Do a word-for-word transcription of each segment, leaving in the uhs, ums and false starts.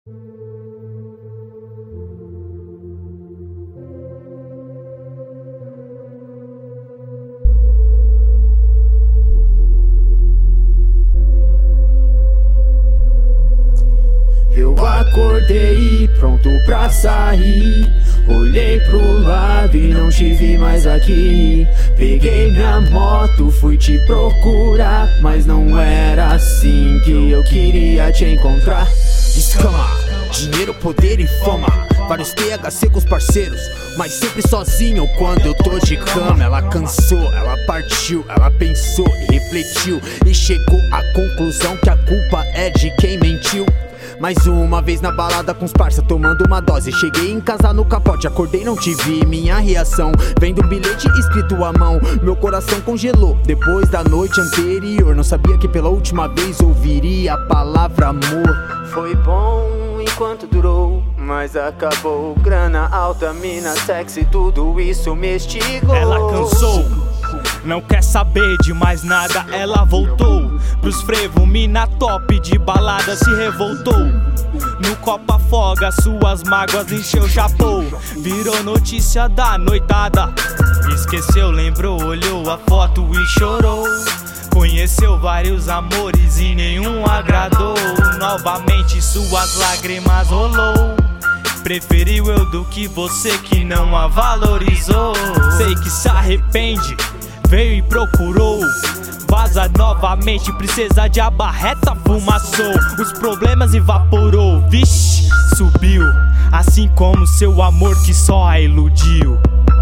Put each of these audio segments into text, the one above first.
Eu acordei pronto pra sair, olhei pro lado e não te vi mais aqui. Peguei minha moto, fui te procurar, mas não era assim que eu queria te encontrar. Escama, dinheiro, poder e fama, vários T H C com os parceiros, mas sempre sozinho quando eu tô de cama. Ela cansou, ela partiu, ela pensou e refletiu e chegou à conclusão que a culpa é de quem mentiu. Mais uma vez na balada com os parça, tomando uma dose. Cheguei em casa no capote, acordei, não te vi. Minha reação, vendo um bilhete escrito à mão, meu coração congelou. Depois da noite anterior, não sabia que pela última vez ouviria a palavra amor. Foi bom enquanto durou, mas acabou. Grana alta, mina sexy, tudo isso me estigou. Ela cansou, não quer saber de mais nada, ela voltou pros frevo, mina top de balada se revoltou. No copo afoga suas mágoas, encheu o chapou, virou notícia da noitada. Esqueceu, lembrou, olhou a foto e chorou. Conheceu vários amores e nenhum agradou. Novamente suas lágrimas rolou. Preferiu eu do que você que não a valorizou. Sei que se arrepende, veio e procurou. Vaza novamente, princesa de abarreta fumaçou. Os problemas evaporou, vixe, subiu. Assim como seu amor que só a iludiu.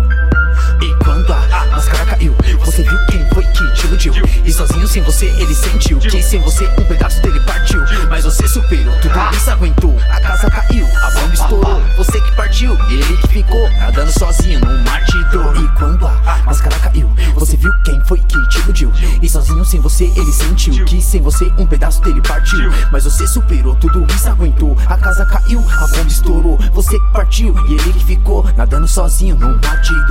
E quando a máscara caiu, você viu quem foi que te iludiu. E sozinho sem você ele sentiu que sem você um pedaço dele partiu. Mas você superou, tudo isso aguentou. A casa caiu, a bomba estourou. Você que partiu e ele que ficou nadando sozinho num mar de dor. E quando a máscara caiu, você viu quem foi que te iludiu. E sozinho sem você ele sentiu que sem você um pedaço dele partiu. Mas você superou, tudo isso aguentou. A casa caiu, a bomba estourou. Você que partiu e ele que ficou nadando sozinho num mar de dor.